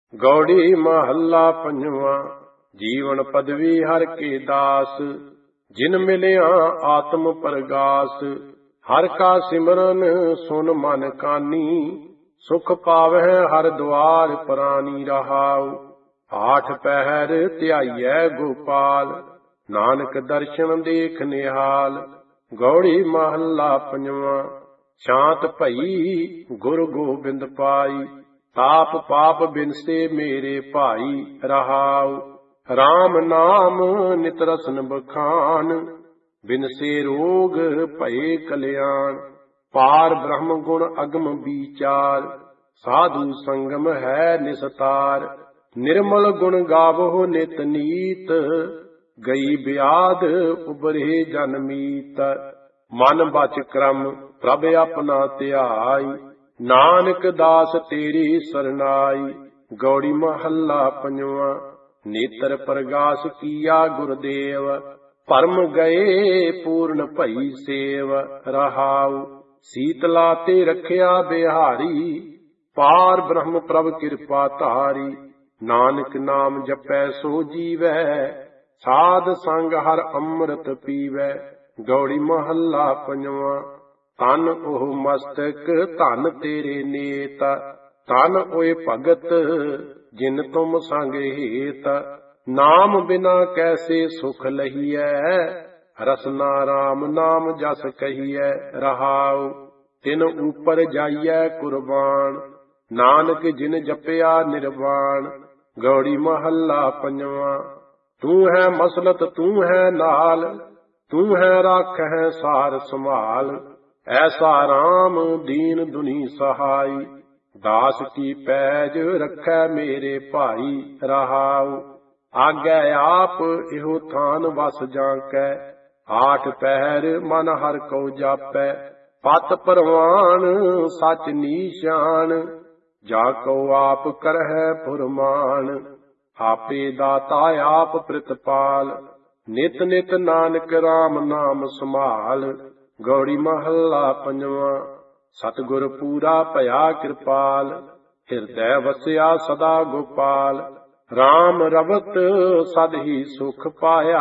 गौड़ी महला पंजवा। जीवन पदवी हर के दास, जिन मिलिया आत्म परगास। हर का सिमरन सुन मन कानी, सुख पावै हर द्वार प्राणी रहाउ। आठ पहर ध्याइयै गोपाल, नानक दर्शन देख निहाल। गौड़ी महला पंजवा। शांत भई गुरु गोबिंद पाई, ताप पाप बिनसे मेरे भाई रहाउ। राम नाम नित रसन बखान, बिनसे रोग भये कल्याण। पार ब्रह्म गुण अगम विचार, साधु संगम है निस्तार। निर्मल गुण गावो नित नीत, गई ब्याध उबरे जनमीत। मन बच क्रम प्रभ अपना ध्याई, नानक दास तेरी सरनाई। गौड़ी महला पंजवा। नेत्र प्रगास किया गुरुदेव, परम गए पूर्ण भई सेव रहाउ। शीतला ते रखिया बिहारी, पार ब्रह्म प्रभ कृपा धारी। नानक नाम जपै सो जीवै, साध संग हर अमृत पीवै। गौड़ी महला पंजवा। तन ओह मस्तक धन तेरे नेत, तन ओए भगत जिन तुम संग हेत। नाम बिना कैसे सुख लहिए, रसना राम नाम जस कहिए रहाउ। तिन ऊपर जाइए कुर्बान, नानक जिन जपया निर्वाण। गौड़ी महला पंजवा। तू है मसलत तू है नाल, तू है राख है सार संभाल। ऐसा राम दीन दुनी सहाई, दास की पैज रखै मेरे भाई रहाउ। आगे आप इहो थान वस जाकै, आठ पहर मन हर को जापै। पत परवान सच नीशान, जाको आप करहै फुरमान। आपे दाता आप प्रतिपाल, नित नित नानक राम नाम संभाल। गौड़ी महला पंजवा। सतगुर पूरा भया कृपाल, हिरदै वसिया सदा गोपाल। राम रवत सद ही सुख पाया,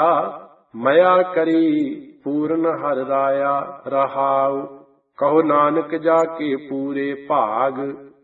मया करी पूर्ण हर राया रहाउ। कहो नानक जाके पूरे भाग,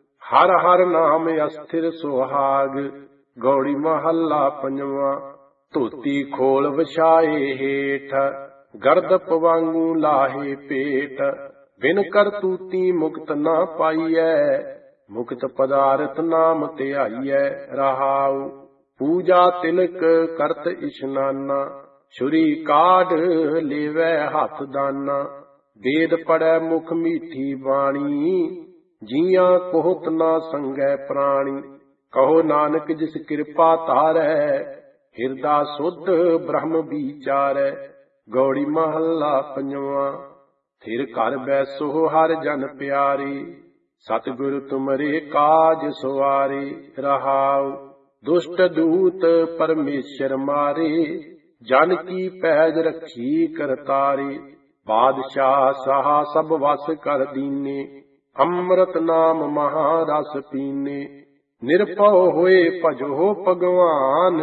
हर हर नाम अस्थिर सुहाग। गौड़ी महला पंजवा। धोती खोल विछाए हेठ, गर्द पवांगू लाहे पेट। बिन करतूती मुक्त ना पाइयै, मुक्त पदारथ नाम ध्याइयै रहाउ। पूजा तिलक करत इशनाना, छुरी काढ़ लेवै हथ दाना। वेद पढ़ै मुख मीठी बाणी, जियां कोहत ना संगै प्राणी। कहो नानक जिस कृपा तारै, हिरदा सुध ब्रह्म विचारै। गौड़ी महला पंजवा। थिर घर बैसो हर जन प्यारी, सतगुरु तुमरे काज सवारे रहाउ। दुष्ट दूत परमेश्वर मारे, जन की पैज रखी करतारे। बादशाह साह सब वस कर दीने, अमृत नाम महारस पीने। निरपौ होए भजो भगवान,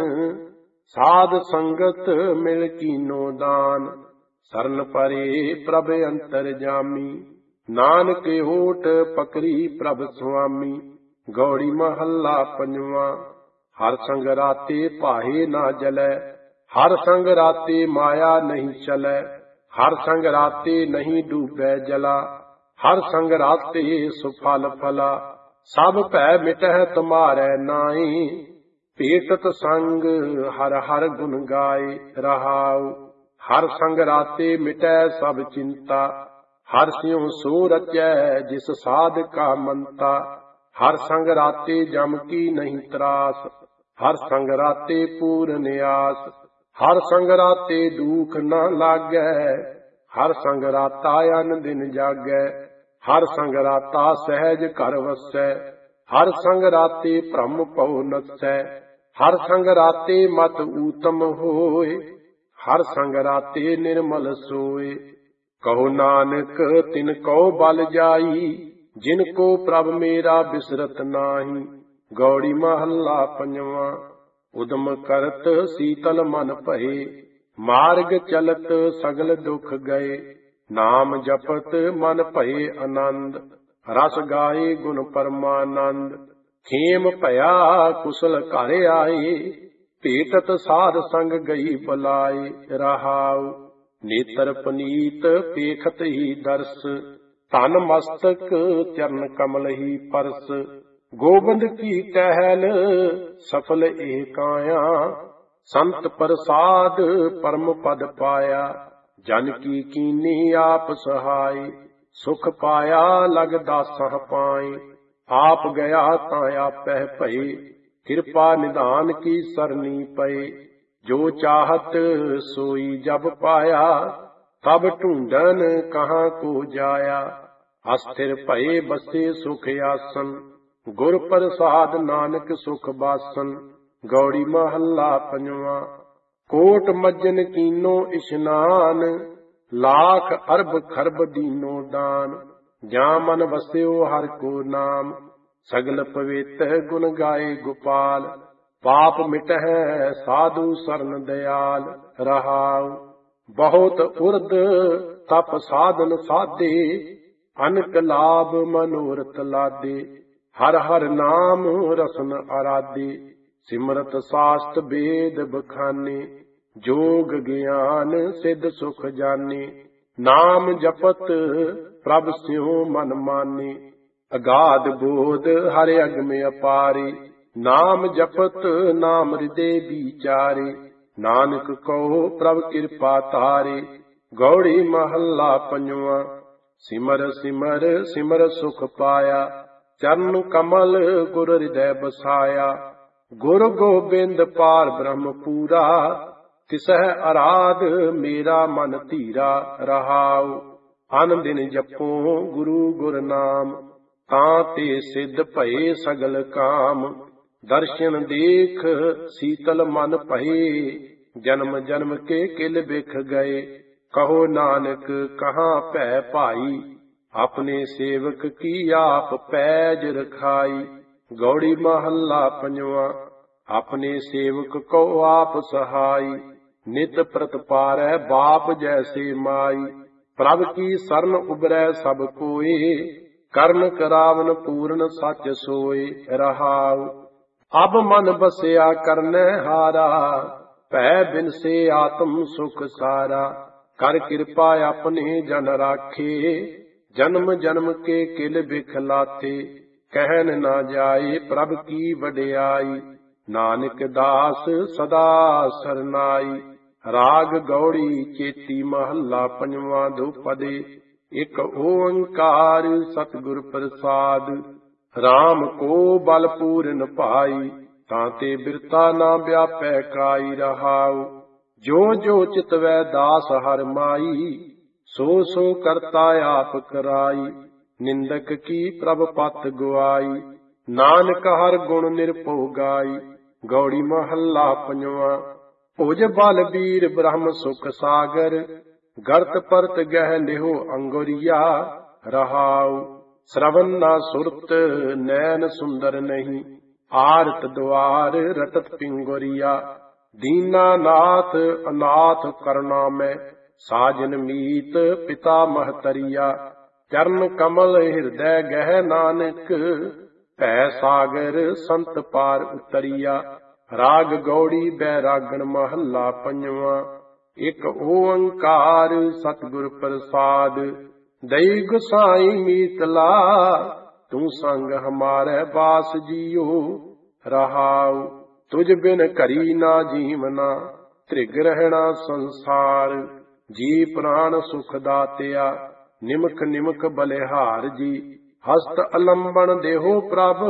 साध संगत मिल कीनो दान। सरन परे प्रभ अंतर जामी, नानक होठ पकड़ी प्रभ स्वामी। गौड़ी महला पंजवा। हर संग राते पाहे ना जलै, हर संग राते माया नहीं चलै। हर संग राते नहीं डूबे जला, हर संग राते सुफल फला। सब भै मिटह तुम्हारे नाई, पेटत संग हर हर गुण गाए रहाउ। हर संग राते मिटै सब चिंता, हर स्यों सो रचै जिस साध का मनता। हर संग राते जम की नहीं त्रास, हर संग राते पूर्ण आस। हर संग राते दुख न लागै, हर संग राता अन दिन जागै। हर संग राता सहज कर वसै, हर संग राते भ्रम पौ नसै। हर संग राते मत ऊतम होए, हर संग राते निर्मल सोए। कहो नानक तिन को बल जाई, जिनको प्रभ मेरा बिसरत नाही। ਗੌੜੀ ਮਹੱਲਾ ਪੰਜਵਾਂ। ਉਦਮ ਕਰਤ ਸੀਤਲ ਮਨ ਭਏ, ਮਾਰਗ ਚਲਤ ਸਗਲ ਦੁਖ ਗਏ। ਨਾਮ ਜਪਤ ਮਨ ਭਏ ਆਨੰਦ, ਰਸ ਗਾਏ ਗੁਣ ਪਰਮਾਨੰਦ। ਖੇਮ ਭਇਆ ਕੁਸਲ ਘਰ ਆਏ, ਭੇਟਤ ਸਾਧ ਸੰਗ ਗਈ ਬੁਲਾਏ। ਰਹਾਉ ਨੇਤਰ ਪਨੀਤ ਪੇਖਤ ਹੀ ਦਰਸ, ਧਨ ਮਸਤਕ ਚਰਨ ਕਮਲ ਹੀ ਪਰਸ। ਗੋਬਿੰਦ ਕੀ ਟਹਿਲ ਸਫਲ ਇਹ ਕਾਇਆ, ਸੰਤ ਪ੍ਰਸਾਦ ਪਰਮ ਪਦ ਪਾਇਆ। ਜਨ ਕੀ ਕੀਨੀ ਆਪ ਸਹਾਈ, ਸੁਖ ਪਾਇਆ ਲਗ ਦਾਸਾਂ ਪਾਈ। ਆਪ ਗਿਆ ਤਾਂ ਆਪਹਿ ਭਏ, ਕਿਰਪਾ ਨਿਧਾਨ ਕੀ ਸਰਨੀ ਪਏ। ਜੋ ਚਾਹਤ ਸੋਈ ਜਬ ਪਾਇਆ, ਤਬ ਢੂੰਡਨ ਕਹਾਂ ਕੋ ਜਾਇਆ। ਅਸਥਿਰ ਭਏ ਬਸੇ ਸੁਖ ਆਸਨ, ਗੁਰ ਪ੍ਰਸਾਦ ਨਾਨਕ ਸੁਖ ਬਾਸਨ। ਗੌੜੀ ਮਹੱਲਾ ਪੰਜਵਾਂ। ਕੋਟ ਮੱਜਨ ਕੀਨੋ ਇਸ਼ਨਾਨ, ਲਾਖ ਅਰਬ ਖਰਬ ਦੀਨੋ ਦਾਨ। ਜਾਂ ਮਨ ਵਸਿਓ ਹਰਿ ਕੋ ਨਾਮ, ਸਗਲ ਪਵਿੱਤ ਗੁਣ ਗਾਏ ਗੋਪਾਲ। ਪਾਪ ਮਿਟਹਿ ਸਾਧੂ ਸਰਨ ਦਿਆਲ। ਰਹਾਉ ਬਹੁਤ ਉਰਦ ਤਪ ਸਾਧਨ ਸਾਧੇ, ਅਨਕ ਲਾਭ ਮਨੋਰਥ ਲਾਦੇ। ਹਰ ਹਰ ਨਾਮ ਰਸਨ ਅਰਾਧੇ, ਸਿਮਰਤ ਸਾਸਤ ਵੇਦ ਬਖਾਨੇ। ਜੋਗ ਗਿਆਨ ਸਿੱਧ ਸੁਖ ਜਾਨੇ, ਨਾਮ ਜਪਤ ਪ੍ਰਭ ਸਿਉ ਮਨ ਮਾਨੇ। ਅਗਾਧ ਬੋਧ ਹਰਿ ਅਗਮ ਅਪਾਰੇ, ਨਾਮ ਜਪਤ ਨਾਮ ਹਿਰਦੇ ਵਿਚਾਰੇ। ਨਾਨਕ ਕਹੋ ਪ੍ਰਭ ਕਿਰਪਾ ਤਾਰੇ। ਗੌੜੀ ਮਹੱਲਾ ਪੰਜਵਾਂ। ਸਿਮਰ ਸਿਮਰ ਸਿਮਰ ਸੁਖ ਪਾਇਆ, ਚਰਨ ਕਮਲ ਗੁਰ ਹਿਰਦੈ ਬਸਾਇਆ। ਗੁਰ ਗੋਬਿੰਦ ਪਾਰ ਬ੍ਰਹਮ ਪੂਰਾ, ਤਿਸਹਿ ਅਰਾਧ ਮੇਰਾ ਮਨ ਧੀਰਾ। ਰਹਾਉ ਅਨ ਦਿਨ ਜਪੋ ਗੁਰੂ ਗੁਰ ਨਾਮ, ਤਾਂ ਤੇ ਸਿੱਧ ਭਏ ਸਗਲ ਕਾਮ। ਦਰਸ਼ਨ ਦੇਖ ਸੀਤਲ ਮਨ ਭਏ, ਜਨਮ ਜਨਮ ਕੇ ਕਿਲ ਬਿਖ ਗਏ। ਕਹੋ ਨਾਨਕ ਕਹਾਂ ਭੈ ਭਾਈ, ਆਪਣੇ ਸੇਵਕ ਕੀ ਆਪ ਪੈਜ ਰਖਾਈ। ਗੌੜੀ ਮਹੱਲਾ ਪੰਜਵਾਂ। ਆਪਣੇ ਸੇਵਕ ਕੋ ਆਪ ਸਹਾਈ, ਨਿਤ ਪ੍ਰਤਪਾਰੈ ਬਾਪ ਜੈਸੇ ਮਾਈ। ਪ੍ਰਭ ਕੀ ਸਰਨ ਉਬਰੈ ਸਭ ਕੋਏ, ਕਰਨ ਕਰਾਵਨ ਪੂਰਨ ਸੱਚ ਸੋਏ। ਰਹਾਉ ਅਬ ਮਨ ਬਸਿਆ ਕਰਨੈ ਹਾਰਾ, ਭੈ ਬਿਨਸੇ ਆਤਮ ਸੁਖ ਸਾਰਾ। ਕਰ ਕਿਰਪਾ ਆਪਣੇ ਜਨ ਰਾਖੇ, ਜਨਮ ਜਨਮ ਕੇ ਕਿਲ ਬਿਖ ਲਾਥੇ। ਕਹਿਨ ਨਾ ਜਾਏ ਪ੍ਰਭ ਕੀ ਵਡਿਆਈ, ਨਾਨਕ ਦਾਸ ਸਦਾ ਸਰਨਾਈ। ਰਾਗ ਗੌੜੀ ਚੇਤੀ ਮਹੱਲਾ ਪੰਜਵਾਂ। ਦੁਪਦੇ ਇਕ ਓੰਕਾਰ ਸਤਿਗੁਰ ਪ੍ਰਸਾਦ, RAM ਕੋ ਬਲ ਪੂਰਨ ਭਾਈ। ਤਾਂ ਤੇ ਬਿਰਤਾ ਨਾ ਵਿਆਪੈ ਕਾਈ। ਰਹਾਉ ਜੋ ਜੋ ਚਿਤਵੈ ਦਾਸ ਹਰਿ ਮਾਈ, ਸੋ ਸੋ ਕਰਤਾ ਆਪ ਕਰਾਈ। ਨਿੰਦਕ ਕੀ ਪ੍ਰਭ ਪਤ ਗੁਆਈ, ਨਾਨਕ ਹਰ ਗੁਣ ਨਿਰਭਉ ਗਾਈ। ਗੌੜੀ ਮਹੱਲਾ ਪੰਜਵਾਂ। ਭੁਜ ਬਲ ਬੀਰ ਬ੍ਰਹਮ ਸੁਖ ਸਾਗਰ, ਗਰਤ ਪਰਤ ਗਹਿ ਲਿਹੁ ਅੰਗੁਰੀਆ। ਰਹਾਉ ਸ਼ਰਵਨ ਨਾ ਸੁਰਤ ਨੈਣ ਸੁੰਦਰ ਨਹੀਂ, ਆਰਤ ਦੁਆਰ ਰਟਤ ਪਿੰਗੁਰੀਆ। ਦੀਨਾ ਨਾਥ ਅਨਾਥ ਕਰੁਣਾ ਮੈਂ, ਸਾਜਨ ਮੀਤ ਪਿਤਾ ਮਹਤਰੀਆ। ਚਰਨ ਕਮਲ ਹਿਰਦੈ ਗਹਿ ਨਾਨਕ, ਭੈ ਸਾਗਰ ਸੰਤ ਪਾਰ ਉਤਰੀਆ। ਰਾਗ ਗੌੜੀ ਬੈਰਾਗਣ ਮਹੱਲਾ ਪੰਜਵਾਂ। ਇਕ ਓੰਕਾਰ ਸਤਿਗੁਰ ਪ੍ਰਸਾਦ, ਦਈ ਗੁਸਾਈ ਮੀਤਲਾ। ਤੂੰ ਸੰਗ ਹਮਾਰੇ ਬਾਸ ਜੀਓ। ਰਹਾਉ ਤੁਝ ਬਿਨ ਘਰੀ ਨਾ ਜੀਵਨਾ, ਧ੍ਰਿਗ ਰਹਿਣਾ ਸੰਸਾਰ। ਜੀ ਪ੍ਰਾਣ ਸੁਖ ਦਾਤਿਆ, ਨਿਮਖ ਨਿਮਖ ਬਲਿਹਾਰ ਜੀ। ਹਸਤ ਅਲੰਬਨ ਦੇਹੋ ਪ੍ਰਭ,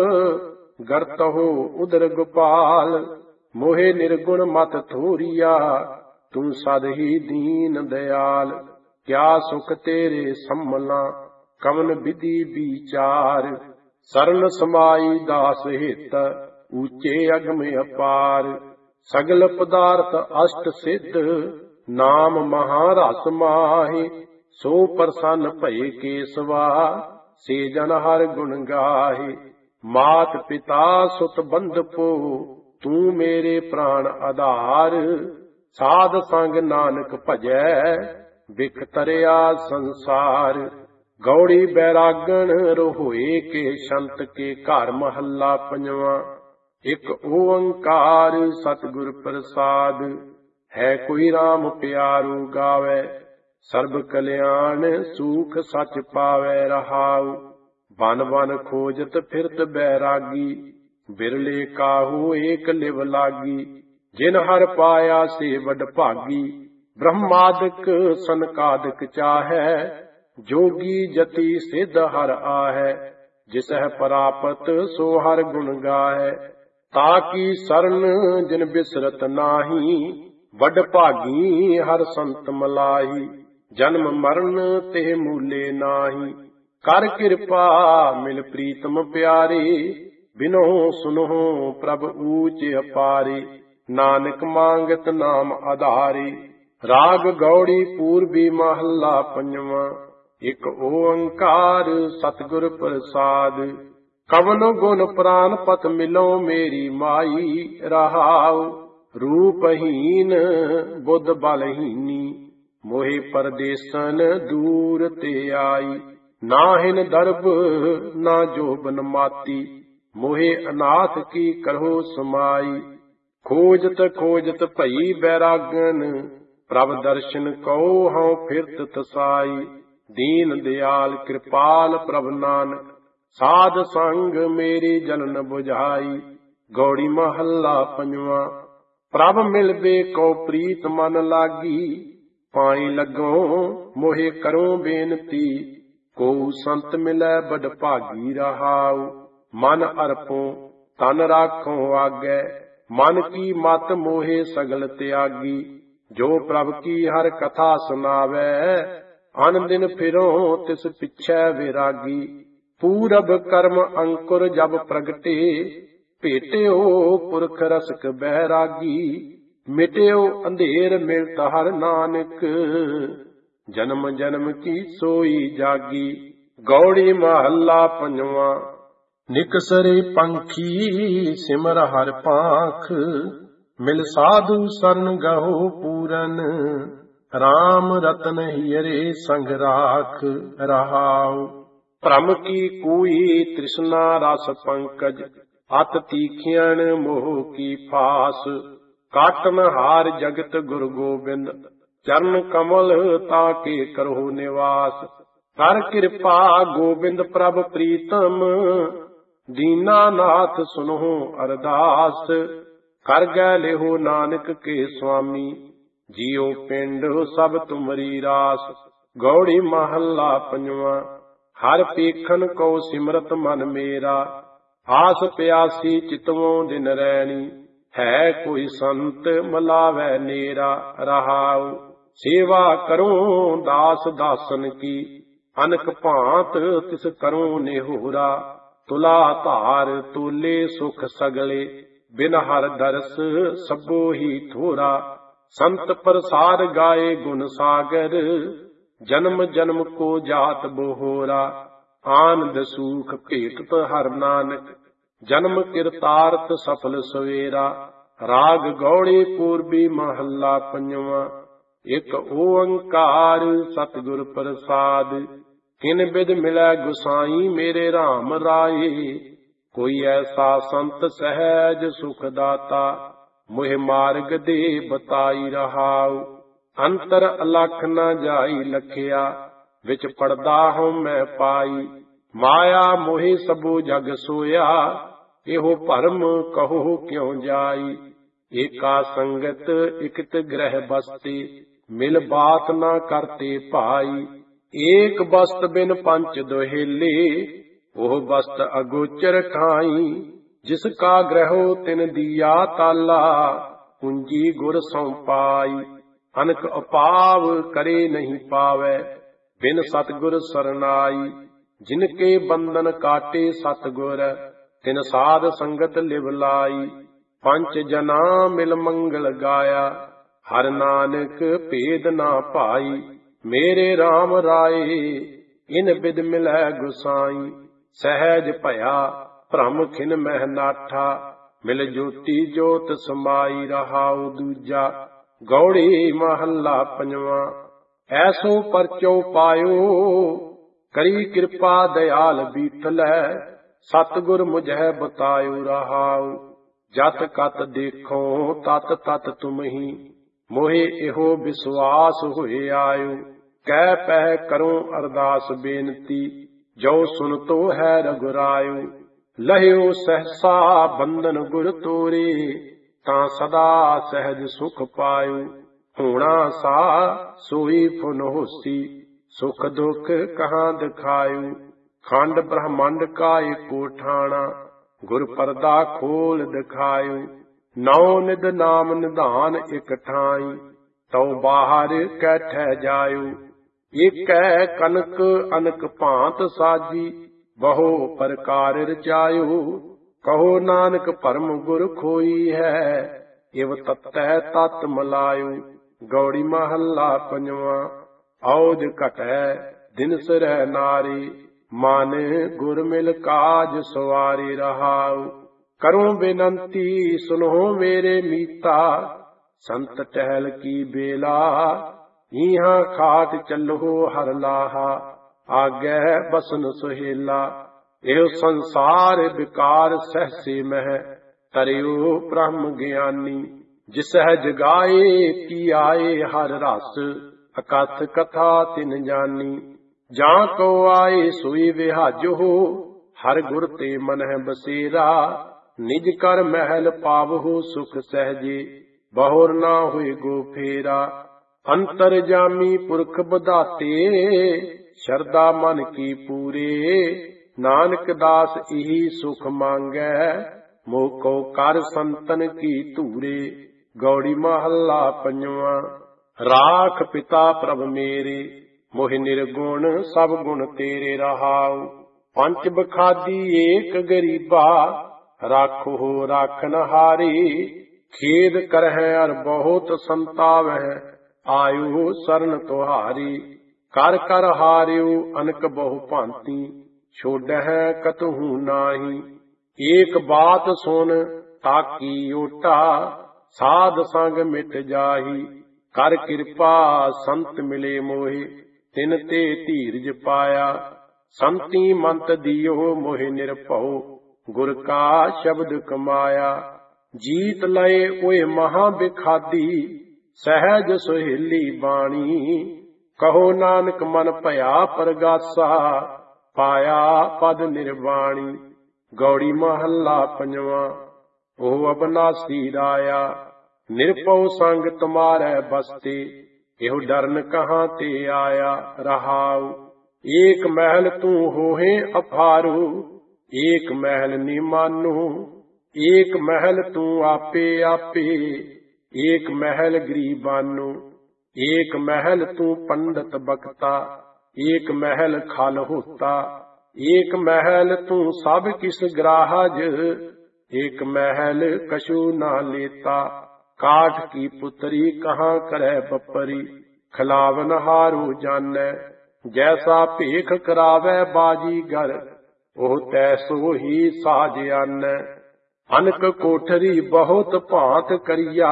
ਗਰਤਹੁ ਉਦਰ ਗੋਪਾਲ। ਮੋਹਿ ਨਿਰਗੁਣ ਮਤ ਥੋਰੀਆ, ਤੂੰ ਸਦ ਹੀ ਦੀਨ ਦਿਆਲ। ਕਿਆ ਸੁਖ ਤੇਰੇ ਸੰਮਲਾ, ਕਵਨ ਵਿਧੀ ਵਿਚਾਰ। ਸਰਨ ਸਮਾਈ ਦਾਸ ਹਿਤ, ਊਚੇ ਅਗਮ ਅਪਾਰ। ਸਗਲ ਪਦਾਰਥ ਅਸ਼ਟ ਸਿੱਧ, ਨਾਮ ਮਹਾ ਰਸ ਮਾਹਿ। ਸੋ ਪ੍ਰਸੰਨ ਭਏ ਕੇਸਵਾ, ਸੇ ਜਨ ਹਰ ਗੁਣ ਗਾਹੇ। ਮਾਤ ਪਿਤਾ ਸੁਤ ਬੰਧਪੋ, ਤੂੰ ਮੇਰੇ ਪ੍ਰਾਣ ਆਧਾਰ। ਸਾਧ ਸੰਗ ਨਾਨਕ ਭਜੈ, ਬਿਖ ਤਰਿਆ ਸੰਸਾਰ। ਗੌੜੀ ਬੈਰਾਗਣ ਰੋਏ ਕੇ ਸੰਤ ਕੇ, ਘਰ ਮਹੱਲਾ ਪੰਜਵਾਂ। ਇਕ ਓੰਕਾਰ ਸਤਿਗੁਰ ਪ੍ਰਸਾਦ, ਹੈ ਕੋਈ ਰਾਮ ਪਿਆਰੂ ਗਾਵੇ। ਸਰਬ ਕਲਿਆਣ ਸੂਖ ਸਚ ਪਾਵੈ ਰਹਾਉ। ਬਨ ਬਨ ਖੋਜਤ ਫਿਰਤ ਬੈਰਾਗੀ, ਬਿਰਲੇ ਕਾਹੂ ਏਕ ਲਿਵ ਲਾਗੀ। ਜਿਨ ਹਰ ਪਾਇਆ ਸੇ ਵਡ ਭਾਗੀ, ਬ੍ਰਹਮਾਦਿਕ ਸਨਕਾਦਿਕ ਚਾਹੈ। ਜੋਗੀ ਜਤੀ ਸਿਧ ਹਰ ਆਹੈ, ਜਿਸਹਿ ਪ੍ਰਾਪਤ ਸੋ ਹਰ ਗੁਣ ਗਾਹੈ। ਤਾਕੀ ਸਰਨ ਜਿਨ ਬਿਸਰਤ ਨਾਹੀ, ਵਡ ਭਾਗੀ ਹਰ ਸੰਤ ਮਲਾਹੀ। ਜਨਮ ਮਰਨ ਤੇ ਮੂਲੇ ਨਾਹੀ, ਕਰ ਕਿਰਪਾ ਮਿਲ ਪ੍ਰੀਤਮ ਪਿਆਰੇ। ਬਿਨੋ ਸੁਨਹੁ ਪ੍ਰਭ ਊਚ ਅਪਾਰੇ, ਨਾਨਕ ਮੰਗਤ ਨਾਮ ਆਧਾਰੇ। ਰਾਗ ਗੌੜੀ ਪੂਰਬੀ ਮਹੱਲਾ ਪੰਜਵਾਂ। ਇਕ ਓੰਕਾਰ ਸਤਿਗੁਰ ਪ੍ਰਸਾਦ, ਕਵਨ ਗੁਣ ਪ੍ਰਾਨ ਪਤ ਮਿਲੋ ਮੇਰੀ ਮਾਈ। ਰਹਾਉ ਰੂਪਹੀਨ ਬੁੱਧ ਬਲਹੀਨੀ, ਮੋਹਿ ਪਰਦੇਸਨ ਦੂਰ ਤੇ ਆਈ। ਨਾਹਿਨ ਦਰਬ ਨਾ ਜੋਬਨ ਮਾਤੀ, ਮੋਹਿ ਅਨਾਥ ਕੀ ਕਰਹੁ ਸਮਾਈ। ਖੋਜਤ ਖੋਜਤ ਭਈ ਬੈਰਾਗਨ, ਪ੍ਰਭ ਦਰਸ਼ਨ ਕਉ ਹਉ ਫਿਰਤ ਤਸਾਈ। ਦੀਨ ਦਿਆਲ ਕਿਰਪਾਲ ਪ੍ਰਭ ਨਾਨਕ, ਸਾਧ ਸੰਗ ਮੇਰੀ ਜਲਨ ਬੁਝਾਈ। ਗੌੜੀ ਮਹੱਲਾ ਪੰਜਵਾਂ। ਪ੍ਰਭ ਮਿਲਬੇ ਕਉ ਪ੍ਰੀਤ ਮਨ ਲਾਗੀ, ਪਾਈ ਲੱਗੋ ਮੋਹਿ ਕਰੋ ਬੇਨਤੀ। ਕਉ ਸੰਤ ਮਿਲੈ ਬਡ ਭਾਗੀ ਰਹਾਉ, ਮਨ ਅਰਪੋ ਤਨ ਰਾਖੋ ਆਗੈ। ਮਨ ਕੀ ਮਤ ਮੋਹਿ ਸਗਲ ਤਿਆਗੀ, ਜੋ ਪ੍ਰਭ ਕੀ ਹਰ ਕਥਾ ਸੁਨਾਵੈ। ਅਨ ਦਿਨ ਫਿਰੋ ਤਿਸ ਪਿਛੈ ਵਿਰਾਗੀ, ਪੂਰਬ ਕਰਮ ਅੰਕੁਰ ਜਬ ਪ੍ਰਗਟੇ। ਭੇਟਿਓ ਪੁਰਖ ਰਸਕ ਬੈਰਾਗੀ, ਮਿਟਿਓ ਅੰਧੇਰ ਮਿਲਤ ਹਰ ਨਾਨਕ। ਜਨਮ ਜਨਮ ਕੀ ਸੋਈ ਜਾਗੀ। ਗੌੜੀ ਮਹੱਲਾ ਪੰਜਵਾਂ। ਨਿਕਸਰੇ ਪੰਖੀ ਸਿਮਰ ਹਰ ਪਾਖ, ਮਿਲ ਸਾਧੂ ਸਰਨ ਗਹੁ ਪੂਰਨ। ਰਾਮ ਰਤਨ ਹੀਰੇ ਸੰਗ ਰਾਖ, ਰਹਾਉ ਭ੍ਰਮ ਕੀ ਕੂਈ ਤ੍ਰਿਸ਼ਨਾ ਰਸ ਪੰਕਜ। ਅਤ ਤੀਖਿਆਣ ਮੋਹ ਕੀ ਫਾਸ, ਕਾਟਨ ਹਾਰ ਜਗਤ ਗੁਰ ਗੋਬਿੰਦ। ਚਰਨ ਕਮਲ ਤਾਕੇ ਕਰਹੁ ਨਿਵਾਸ। ਕਰ ਕਿਰਪਾ ਗੋਬਿੰਦ ਪ੍ਰਭ ਪ੍ਰੀਤਮ, ਦੀਨਾਨਾਥ ਸੁਨਹੁ ਅਰਦਾਸ। ਕਰ ਗੈ ਲਿਹੁ ਨਾਨਕ ਕੇ ਸੁਆਮੀ, ਜੀਉ ਪਿੰਡ ਸਭ ਤੁਮਰੀ ਰਾਸ। ਗੌੜੀ ਮਹੱਲਾ ਪੰਜਵਾਂ। ਹਰ ਪੇਖਨ ਕਉ ਸਿਮਰਤ ਮਨ ਮੇਰਾ, ਆਸ ਪਿਆਸੀ ਚਿਤਵੋਂ ਦਿਨ ਰੈਣੀ। ਹੈ ਕੋਈ ਸੰਤ ਮਲਾਵੈ ਨੇਰਾ, ਰਹਾਉ ਸੇਵਾ ਕਰੂੰ ਦਾਸ ਦਾਸਨ ਕੀ। ਅਨਕ ਭਾਂਤ ਤਿਸ ਕਰੂੰ ਨਿਹੋਰਾ, ਤੁਲਾ ਧਾਰ ਤੋਲੇ ਸੁਖ ਸਗਲੇ। ਬਿਨ ਹਰ ਦਰਸ ਸਭੋ ਹੀ ਥੋਰਾ, ਸੰਤ ਪ੍ਰਸਾਦ ਗਾਏ ਗੁਣ ਸਾਗਰ। ਜਨਮ ਜਨਮ ਕੋ ਜਾਤ ਬੋਹਰਾ, ਆਨੰਦ ਸੂਖ ਭੇਟਤ ਹਰ ਨਾਨਕ। ਜਨਮ ਕਿਰਤਾਰਥ ਸਫਲ ਸਵੇਰਾ। ਰਾਗ ਗੌੜੀ ਪੂਰਬੀ ਮਹੱਲਾ ਪੰਜਵਾਂ। ਇਕ ਓੰਕਾਰ ਸਤਿਗੁਰ ਪ੍ਰਸਾਦ, ਕਿਨ ਬਿਦ ਮਿਲੈ ਗੁਸਾਈ ਮੇਰੇ ਰਾਮ ਰਾਏ। ਕੋਈ ਐਸਾ ਸੰਤ ਸਹਿਜ ਸੁਖ ਦਾਤਾ, ਮੋਹਿ ਮਾਰਗ ਦੇ ਬਤਾਈ ਰਹਾਉ। ਅੰਤਰ ਅਲਖ ਨ ਜਾਈ ਲਖਿਆ, ਵਿੱਚ ਪੜਦਾ ਹਉ ਮੈਂ ਪਾਈ। ਮਾਇਆ ਮੋਹਿ ਸਭੋ ਜਗ ਸੋਇਆ, ਇਹੋ ਭਰਮ ਕਹੋ ਕਿਉ ਜਾਈ। ਏਕਾ ਸੰਗਤ ਇਕਤ ਗ੍ਰਹਿ ਬਸਤੀ, ਮਿਲ ਬਾਤ ਨਾ ਕਰਤੇ ਭਾਈ। ਏਕ ਬਸਤ ਬਿਨ ਪੰਚ ਦੋਹੇਲੇ, ਉਹ ਬਸਤ ਅਗੋਚਰ ਖਾਈ। ਜਿਸ ਕਾ ਗ੍ਰਹਿਓ ਤਿਨ ਦੀਆ ਤਾਲਾ, ਕੁੰਜੀ ਗੁਰ ਸਉ ਪਾਈ। ਅਨਕ ਅਪਾਵ ਕਰੇ ਨਹੀਂ ਪਾਵੈ, ਬਿਨ ਸਤਿਗੁਰ ਸਰਨਾਈ। ਜਿਨ ਕੇ ਬੰਧਨ ਕਾਟੇ ਸਤਿਗੁਰ, ਤਿਨ ਸਾਧ ਸੰਗਤ ਲਿਵ ਲਾਈ। ਪੰਚ ਜਨਾ ਮਿਲ ਮੰਗਲ ਗਾਇਆ, ਹਰ ਨਾਨਕ ਭੇਦ ਨਾ ਭਾਈ। ਮੇਰੇ RAM ਰਾਏ, ਇਨ ਬਿਦ ਮਿਲੈ ਗੁਸਾਈ। ਸਹਿਜ ਭਇਆ ਭ੍ਰਮ ਖਿਨ ਮਹਿ ਨਾਠਾ, ਮਿਲ ਜੋਤੀ ਜੋਤ ਸਮਾਈ ਰਹਾਉ ਦੂਜਾ। ਗੌੜੀ ਮਹੱਲਾ ਪੰਜਵਾਂ। ਐਸੋ ਪਰਚੋ ਪਾਇਓ, ਕਰੀ ਕਿਰਪਾ ਦਇਆਲ ਬੀਠਲੈ, ਸਤਿਗੁਰ ਮੁਝੈ ਬਤਾਇਓ ਰਹਾਉ। ਜਤ ਕਤ ਦੇਖੋ ਤਤ ਤਤ ਤੁਮਹੀ, ਮੋਹਿ ਇਹੋ ਵਿਸ਼ਵਾਸ ਹੋਏ ਆਇਓ। ਕਹਿ ਪਹਿ ਕਰੋ ਅਰਦਾਸ ਬੇਨਤੀ, ਜੋ ਸੁਨਤੋ ਹੈ ਰਘੁਰਾਇਓ। ਲਹਿਓ ਸਹਸਾ ਬੰਧਨ ਗੁਰ ਤੋਰੇ, ਤਾਂ ਸਦਾ ਸਹਿਜ ਸੁਖ ਪਾਇਓ। ਹੋਣਾ ਸਾ ਸੋਈ ਫੁਨ ਹੋਸੀ, ਸੁਖ ਦੁਖ ਕਹਾਂ ਦਿਖਾਇਓ। ਖੰਡ ਬ੍ਰਹਮੰਡ ਕਾ ਏਕੋ ਠਾਣਾ, ਗੁਰ ਪਰਦਾ ਖੋਲ ਦਿਖਾਇਓ। ਨੌ ਨਿਧ ਨਾਮ ਨਿਧਾਨ ਇਕ ਠਾਈ, ਤਉ ਬਾਹਰ ਕੈਠੈ ਜਾਇਓ। ਏਕੈ ਕਨਕ ਅਨਕ ਭਾਂਤ ਸਾਜੀ, ਬਹੁ ਪ੍ਰਕਾਰ ਰਚਾਇਓ। ਕਹੋ ਨਾਨਕ ਭਰਮ ਗੁਰ ਖੋਈ ਹੈ, ਇਵ ਤਤੈ ਤਤ ਮਲਾਇਓ। ਗੌੜੀ ਮਹੱਲਾ ਪੰਜਵਾਂ। ਔਜ ਘਟੈ ਦਿਨ ਸਰੈ ਨਾਰੀ, ਮਨ ਗੁਰ ਮਿਲ ਕਾਜ ਸਵਾਰੀ ਰਹਾਉ। ਕਰੂੰ ਬੇਨੰਤੀ ਸੁਨੋ ਮੇਰੇ ਮੀਤਾ, ਸੰਤ ਟਹਿਲ ਕੀ ਬੇਲਾ, ਈਹਾਂ ਖਾਟ ਚੱਲੋ ਹਰ ਲਾਹਾ, ਆਗੈ ਬਸਨ ਸੁਹੇਲਾ। ਇਹੋ ਸੰਸਾਰ ਵਿਕਾਰ ਸਹਸੇ ਮਹਿ, ਤਰਿਓ ਬ੍ਰਹਮ ਗਿਆਨੀ। ਜਿਸਹਿ ਜਗਾਏ ਕੀ ਆਏ ਹਰ ਰਸ, ਅਕਥ ਕਥਾ ਤਿਨ ਜਾਨੀ। ਜਾਂ ਕੋ ਆਏ ਸੋਈ ਵਿਹਾਜੋ, ਹਰ ਗੁਰ ਤੇ ਮਨਹਿ ਬਸੇਰਾ। ਨਿਜ ਕਰ ਮਹਿਲ ਪਾਵਹੁ ਸੁਖ ਸਹਿਜੇ, ਬਹੁਰ ਨਾ ਹੋਏ ਗੋ ਫੇਰਾ। ਅੰਤਰ ਜਾਮੀ ਪੁਰਖ ਬਧਾਤੇ, ਸ਼ਰਧਾ ਮਨ ਕੀ ਪੂਰੇ। ਨਾਨਕ ਦਾਸ ਇਹੀ ਸੁਖ ਮੰਗੈ, ਮੋਹ ਕੋ ਕਰ ਸੰਤਨ ਕੀ ਧੂਰੇ। ਗੌੜੀ ਮਹੱਲਾ ਪੰਜਵਾਂ। ਰਾਖ ਪਿਤਾ ਪ੍ਰਭ ਮੇਰੇ, ਮੋਹਿ ਨਿਰਗੁਣ ਸਭ ਗੁਣ ਤੇਰੇ ਰਹਾਉ। ਪੰਚ ਬਖਾਦੀ ਏਕ ਗਰੀਬਾ, ਰਾਖੋ ਰਾਖਨ ਹਾਰੀ। ਖੇਦ ਕਰਹਿ ਅਰ ਬਹੁਤ ਸੰਤਾਵਹਿ, ਆਯੂ ਸਰਨ ਤੁਹਾਰੀ। ਕਰ ਕਰ ਹਾਰਿਓ ਅਨਕ ਬਹੁ ਭਾਂਤੀ, ਛੋਡਹਿ ਕਤਹੂ ਨਾਹੀ। ਏਕ ਬਾਤ ਸੁਨ ਤਾਕੀ ਓਟਾ, ਸਾਧ ਸੰਗ ਮਿਟ ਜਾਹੀ। ਕਰ ਕਿਰਪਾ ਸੰਤ ਮਿਲੇ ਮੋਹਿ, ਤਿਨ ਤੇ ਧੀਰਜ ਪਾਇਆ। ਸੰਤੀ ਮੰਤ ਦਿਓ ਮੋਹਿ ਨਿਰਭਉ, ਗੁਰ ਕਾ ਸ਼ਬਦ ਕਮਾਇਆ। ਜੀਤ ਲਏ ਓਏ ਮਹਾ ਬਿਖਾਦੀ, ਸਹਿਜ ਸੁਹੇਲੀ ਬਾਣੀ। ਕਹੋ ਨਾਨਕ ਮਨ ਭਇਆ ਪਰਗਾਸਾ, ਪਾਇਆ ਪਦ ਨਿਰਵਾਣੀ। ਗੌੜੀ ਮਹੱਲਾ ਪੰਜਵਾਂ। ਉਹ ਅਬਨਾਸੀ ਰਾਇਆ, ਨਿਰਭਉ ਸੰਗ ਤੁਮਾਰੈ ਬਸਤੇ। ਇਹੋ ਡਰਨ ਕਹਾਂ ਤੇ ਆਇਆ ਰਹਾਉ। ਏਕ ਮਹਿਲ ਤੂੰ ਹੋਹੇ ਅਫਾਰੂ, ਏਕ ਮਹਿਲ ਨੀ ਮਾਨੂ। ਏਕ ਮਹਿਲ ਤੂੰ ਆਪੇ ਆਪੇ, ਏਕ ਮਹਿਲ ਗਰੀਬਾਨੂ। ਏਕ ਮਹਿਲ ਤੂੰ ਪੰਡਤ ਬਖਤਾ, ਏਕ ਮਹਿਲ ਖਲ ਹੋਤਾ। ਏਕ ਮਹਿਲ ਤੂੰ ਸਭ ਕਿਸ ਗ੍ਰਾਹਜ, ਏਕ ਮਹਿਲ ਕਛੂ ਨਾ ਲੇਤਾ। ਕਾਠ ਕੀ ਪੁਤਰੀ ਕਹਾਂ ਕਰੈ ਬਪਰੀ, ਖਿਲਾਵਨ ਹਾਰੂ ਜਾਣੈ। ਜੈਸਾ ਭੇਖ ਕਰਾਵੈ ਬਾਜੀਗਰ, ਉਹ ਤੈਸੋ ਹੀ ਸਾਜ ਆਨੈ। ਅਨਕ ਕੋਠਰੀ ਬਹੁਤ ਭਾਂਤ ਕਰੀਆ,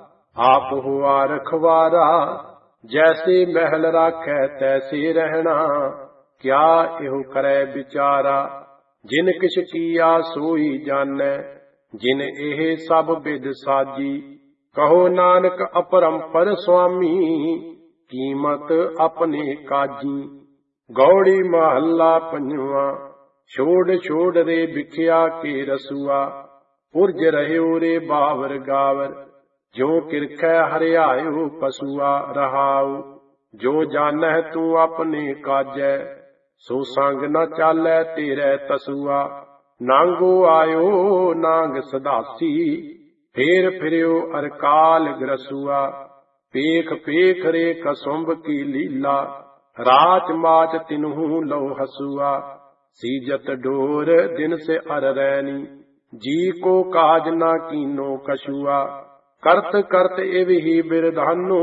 ਆਪ ਹੁਆ ਰਖਵਾਰਾ। ਜੈਸੇ ਮਹਿਲ ਰਾਖੈ ਤੈਸੇ ਰਹਿਣਾ, ਕਿਆ ਇਹੋ ਕਰੈ ਵਿਚਾਰਾ। ਜਿਨ ਕਿਛ ਕੀਆ ਸੋਈ ਜਾਣੈ, ਜਿਨ ਇਹ ਸਭ ਬਿਦ ਸਾਜੀ। ਕਹੋ ਨਾਨਕ ਅਪਰੰਪਰ ਸੁਆਮੀ, ਕੀਮਤ ਆਪਣੇ ਕਾਜੀ। ਗੌੜੀ ਮਹੱਲਾ ਪੰਜਵਾਂ। ਛੋੜ ਛੋੜ ਰੇ ਵਿਖਿਆ ਕੇ ਰਸੂਆ, ਪੁਰਜ ਰਹਿਓ ਰੇ ਬਾਵਰ ਗਾਵਰ। ਜੋ ਕਿਰਖੈ ਹਰਿਆਇਓ ਪਸੂਆ ਰਹਾਉ। ਜੋ ਜਾਣੈ ਤੂੰ ਆਪਣੇ ਕਾਜੈ, ਸੋ ਸੰਗ ਨ ਚਾਲੈ ਤੇਰੇ ਤਸੂਆ। ਨਾਂਗੋ ਆਇਓ ਨਾਂਗ ਸਦਾਸੀ, ਫੇਰ ਫਿਰਿਓ ਅਰਕਾਲ ਗ੍ਰਸੂਆ। ਪੇਖ ਪੇਖ ਰੇ ਕਸੁੰਭ ਕੀ ਲੀਲਾ, ਰਾਚ ਮਾਚ ਤਿਨਹੂ ਲਉ ਹਸੂਆ। ਸੀਜਤ ਡੋਰ ਦਿਨ ਸੇ ਅਰ ਰੈਣੀ, ਜੀ ਕੋ ਕਾਜ ਨਾ ਕੀਨੋ ਕਛੂਆ। ਕਰਤ ਕਰਤ ਇਵ ਹੀ ਬਿਰਧਾਨੋ,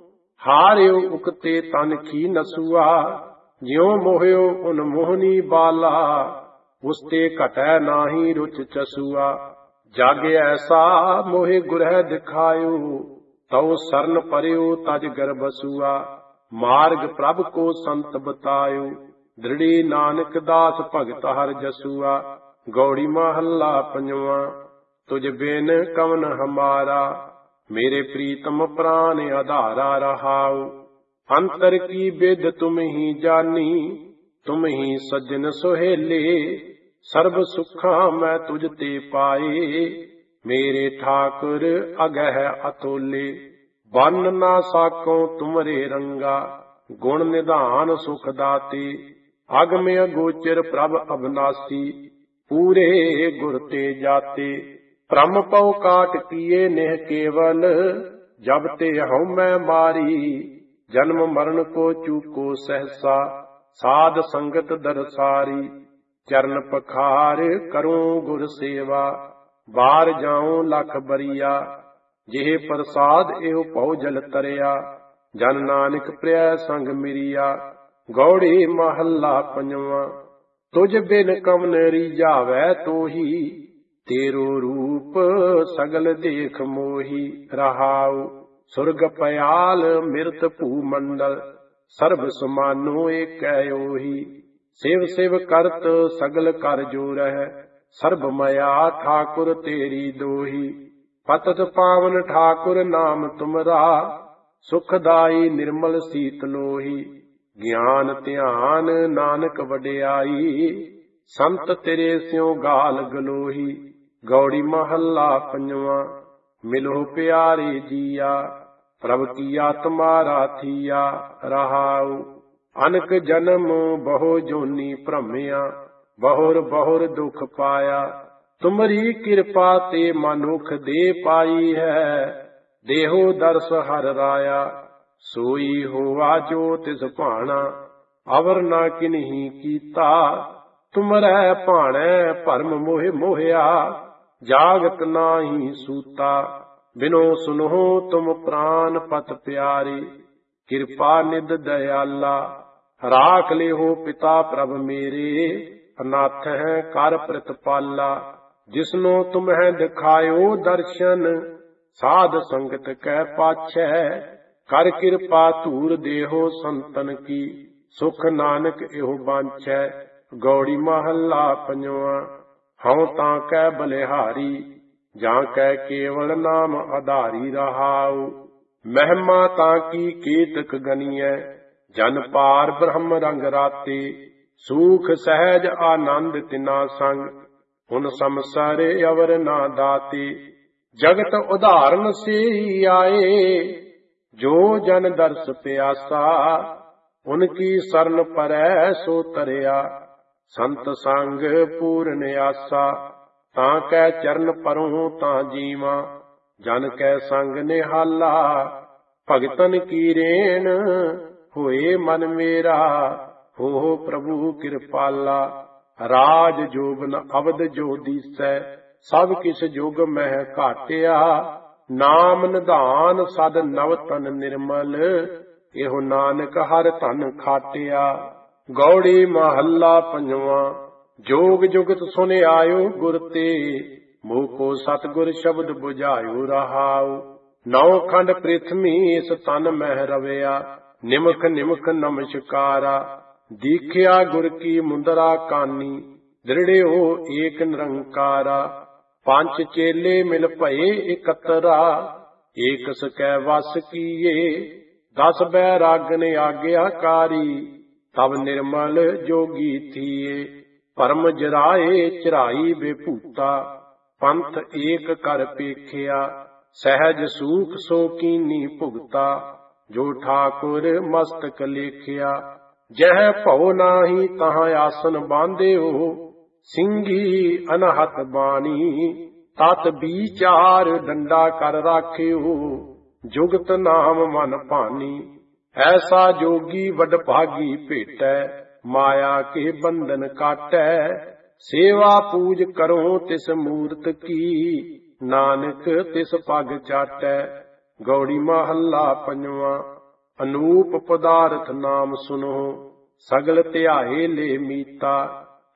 ਹਾਰਿਓ ਉਕਤੇ ਤਨ ਕੀ ਨਸੂਆ। ਜਿਉ ਮੋਹਿਓ ਉਨ ਮੋਹਨੀ ਬਾਲਾ, ਉਸਤੇ ਘਟੈ ਨਾਹੀ ਰੁਚ ਚਸੂਆ। ਜਗ ਐਸਾ ਮੋਹਿ ਗੁਰਹਿ ਦਿਖਾਇਓ, ਤਉ ਸਰਨ ਪਰਿਓ ਤਜ ਗਰਬਸੂਆ। ਮਾਰਗ ਪ੍ਰਭ ਕੋ ਸੰਤ ਬਤਾਇਓ, ਦ੍ਰਿੜੀ ਨਾਨਕ ਦਾਸ ਭਗਤ ਹਰਿ ਜਸੂਆ। ਗੌੜੀ ਮਹੱਲਾ ਪੰਜਵਾਂ। ਤੁਝ ਬਿਨ ਕਵਨ ਹਮਾਰਾ, ਮੇਰੇ ਪ੍ਰੀਤਮ ਪ੍ਰਾਨ ਆਧਾਰਾ ਰਹਾਉ। ਅੰਤਰ ਕੀ ਬਿਦ ਤੁਮ ਹੀ ਜਾਨੀ, ਤੁਮ ਹੀ ਸੱਜਣ ਸੁਹੇਲੇ। ਸਰਬ ਸੁਖਾਂ ਮੈਂ ਤੁਝ ਤੇ ਪਾਏ, ਮੇਰੇ ਠਾਕੁਰ ਅਗਹਿ ਅਤੋਲੇ। ਬੰਨ ਨਾ ਸਾਕੋ ਤੁਮਰੇ ਰੰਗਾ, ਗੁਣ ਨਿਧਾਨ ਸੁਖ ਦਾਤੇ। ਅਗਮ ਅਗੋਚਰ ਪ੍ਰਭ ਅਬਨਾਸੀ, ਪੂਰੇ ਗੁਰ ਤੇ ਜਾਤੇ। ਭ੍ਰਮ ਪਉ ਕਾਟ ਕੀਏ ਨਿਹ ਕੇਵਲ, ਜਬ ਤੇ ਹਉਮੈ ਮਾਰੀ। ਜਨਮ ਮਰਨ ਕੋ ਚੂਕੋ ਸਹਸਾ, ਸਾਧ ਸੰਗਤ ਦਰਸਾਰੀ। ਚਰਨ ਪਖਾਰ ਕਰੂੰ ਗੁਰ ਸੇਵਾ, ਬਾਰ ਜਾਉ ਲਖ ਬਰੀਆ। ਜਿਹ ਪ੍ਰਸਾਦ ਇਹੋ ਭਉ ਜਲ ਤਰਿਆ, ਜਨ ਨਾਨਕ ਪ੍ਰਿਆ ਸੰਗ ਮਿਰਿਆ। ਗੌੜੀ ਮਹੱਲਾ ਪੰਜਵਾਂ। ਤੁਝ ਬਿਨ ਕਵਨ ਰੀਝਾਵੈ ਤੋਹੀ, ਤੇਰੋ ਰੂਪ ਸਗਲ ਦੇਖ ਮੋਹੀ। ਰਹਾਉ ਸੁਰਗ ਪਇਆਲ ਮਿਰਤ ਭੂ ਮੰਡਲ, ਸਰਬ ਸਮਾਨੋ ਏਕੈ ਓਹੀ। ਸਿਵ ਸਿਵ ਕਰਤ ਸਗਲ ਕਰ ਜੋਰਹਿ, ਸਰਬ ਮਾਇਆ ਠਾਕੁਰ ਤੇਰੀ ਦੋਹੀ। ਪਤਿਤ ਪਾਵਨ ਠਾਕੁਰ ਨਾਮ ਤੁਮਰਾ, ਸੁਖਦਾਈ ਨਿਰਮਲ ਸੀਤ ਲੋਹੀ। ਗਿਆਨ ਧਿਆਨ ਨਾਨਕ ਵਡਿਆਈ, ਸੰਤ ਤੇਰੇ ਸਿਉ ਗਾਲ ਗਲੋਹੀ। ਗੌੜੀ ਮਹੱਲਾ ਪੰਜਵਾਂ। ਮਿਲੋ ਪਿਆਰੇ ਜੀਆ, ਪ੍ਰਭ ਕੀਆ ਤੁਮਾਰਾ ਥੀਆ। ਰਹਾਉ ਅਨਕ ਜਨਮ ਬਹੁ ਜੋਨੀ ਭ੍ਰਮਿਆ, ਬਹੁਰ ਬਹੁਰ ਦੁਖ ਪਾਇਆ। ਤੁਮਰੀ ਕਿਰਪਾ ਤੇ ਮਨੁਖ ਦੇ ਪਾਈ ਹੈ, ਦੇਹੋ ਦਰਸ ਹਰ ਰਾਇਆ। ਸੋਈ ਹੋਆ ਜੋ ਤਿਸ ਭਾਣਾ, ਅਵਰ ਨਾ ਕਿਨਹੀ ਕੀਤਾ। ਤੁਮਰੈ ਭਾਣੈ ਭਰਮ ਮੋਹਿ ਮੋਹਿਆ, ਜਾਗਤ ਨਾਹੀ ਸੂਤਾ। ਬਿਨੋ ਸੁਨਹੁ ਤੁਮ ਪ੍ਰਾਨ ਪਤ ਪਿਆਰੇ, ਕਿਰਪਾ ਨਿਧ ਦਇਆਲਾ। ਰਾਖ ਲਿਹੋ ਪਿਤਾ ਪ੍ਰਭ ਮੇਰੇ, ਅਨਾਥ ਹੈ ਕਰ ਪ੍ਰਤਪਾਲਾ। ਜਿਸਨੋ ਤੁਮਹਿ ਦਿਖਾਇਓ ਦਰਸ਼ਨ, ਸਾਧ ਸੰਗਤ ਕੈ ਪਾਛੈ। ਕਰ ਕਿਰਪਾ ਧੂਰ ਦੇਹੋ ਸੰਤਨ ਕੀ, ਸੁਖ ਨਾਨਕ ਇਹੋ ਬਾਂਛੈ। ਗੌੜੀ ਮਹੱਲਾ ਪੰਜਵਾਂ। ਹਉ ਤਾਂ ਕੈ ਬਲਿਹਾਰੀ, ਜਾਂ ਕੈ ਕੇਵਲ ਨਾਮ ਆਧਾਰੀ। ਰਹਾਉ ਮਹਿਮਾ ਤਾਂ ਕੀ ਕੇਤਕ ਗਨੀਐ, ਜਨ ਪਾਰ ਬ੍ਰਹਮ ਰੰਗ ਰਾਤੇ। ਸੂਖ ਸਹਿਜ ਆਨੰਦ ਤਿਨਾ ਸੰਗ, ਹੁਣ ਸੰਸਾਰ ਅਵਰ ਨਾ ਦਾਤੇ। ਜਗਤ ਉਦਾਹਰਨ ਸੇ ਆਏ, ਜੋ ਜਨ ਦਰਸ ਪਿਆਸਾ। ਉਨਕੀ ਸਰਨ ਪਰੈ ਸੋ ਤਰਿਆ, ਸੰਤ ਸੰਗ ਪੂਰਨ ਆਸਾ। ਤਾਂ ਕੈ ਚਰਨ ਪਰਉ ਤਾਂ ਜੀਵਾ, ਜਨ ਕੈ ਸੰਗ ਨਿਹਾਲਾ। ਭਗਤਨ ਕੀ ਰੇਣ ਹੋਏ ਮਨ ਮੇਰਾ, ਹੋ ਪ੍ਰਭੂ ਕਿਰਪਾਲਾ। ਰਾਜ ਜੋਬਨ ਅਵਧ ਜੋ ਦੀਸੈ, ਸਭ ਕਿਸ ਜੁਗ ਮਹਿ ਘਾਟਿਆ। ਨਾਮ ਨਿਧਾਨ ਸਦ ਨਵ ਤਨ ਨਿਰਮਲ, ਇਹੋ ਨਾਨਕ ਹਰ ਧਨ ਖਾਟਿਆ। ਗੌੜੀ ਮਹੱਲਾ ਪੰਜਵਾਂ। ਜੋਗ ਜੁਗਤ ਸੁਨ ਆਇਓ ਗੁਰ ਤੇ, ਮੋਹ ਕੋ ਸਤਿਗੁਰ ਸ਼ਬਦ ਬੁਝਾਇਓ। ਰਹਾਉ ਨੌ ਖੰਡ ਪ੍ਰਿਥਵੀ ਇਸ ਤਨ ਮਹਿ ਰਵਿਆ, ਨਿਮਖ ਨਿਮਖ ਨਮਸਕਾਰਾ। ਦੀਖਿਆ ਗੁਰ ਕੀ ਮੁੰਦਰਾ ਕਾਨੀ, ਦ੍ਰਿੜਿਓ ਏਕ ਨਿਰੰਕਾਰਾ। ਪੰਜ ਚੇਲੇ ਮਿਲ ਭਏ ਇਕਤਰਾ, ਏਕ ਸਕੈ ਵਸ ਕੀਏ। 10 ਬੈਰਾਗਨ ਆਗਿਆਕਾਰੀ, ਤਬ ਨਿਰਮਲ ਜੋਗੀ ਥੀਏ। ਭਰਮ ਜਰਾਏ ਚਰਾਈ ਬੇਭੂਤਾ, ਪੰਥ ਏਕ ਕਰ ਪੇਖਿਆ। ਸਹਿਜ ਸੂਖ ਸੋ ਕੀਨੀ ਭੁਗਤਾ, ਜੋ ਠਾਕੁਰ ਮਸਤਕ ਲੇਖਿਆ। ਜਹ ਭਉ ਨਾਹੀ ਤਹਾਂ ਆਸਨ ਬਾਂਧਿਓ, ਸਿੰਘੀ ਅਨਹਤ ਬਾਣੀ। ਤਤ ਵਿਚਾਰ ਡੰਡਾ ਕਰ ਰਾਖਿਓ, ਜੁਗਤ ਨਾਮ ਮਨ ਭਾਨੀ। ਐਸਾ ਜੋਗੀ ਵਡ ਭਾਗੀ ਭੇਟੈ, ਮਾਇਆ ਕੇ ਬੰਧਨ ਕਾਟੈ। ਸੇਵਾ ਪੂਜ ਕਰੋ ਤਿਸ ਮੂਰਤ ਕੀ, ਨਾਨਕ ਤਿਸ ਪਗ ਚਾਟੈ। ਗੌੜੀ ਮਹੱਲਾ ਪੰਜਵਾਂ। ਅਨੂਪ ਪਦਾਰਥ ਨਾਮ ਸੁਨੋ, ਸਗਲ ਧਿਆਏ ਲੇ ਮੀਤਾ।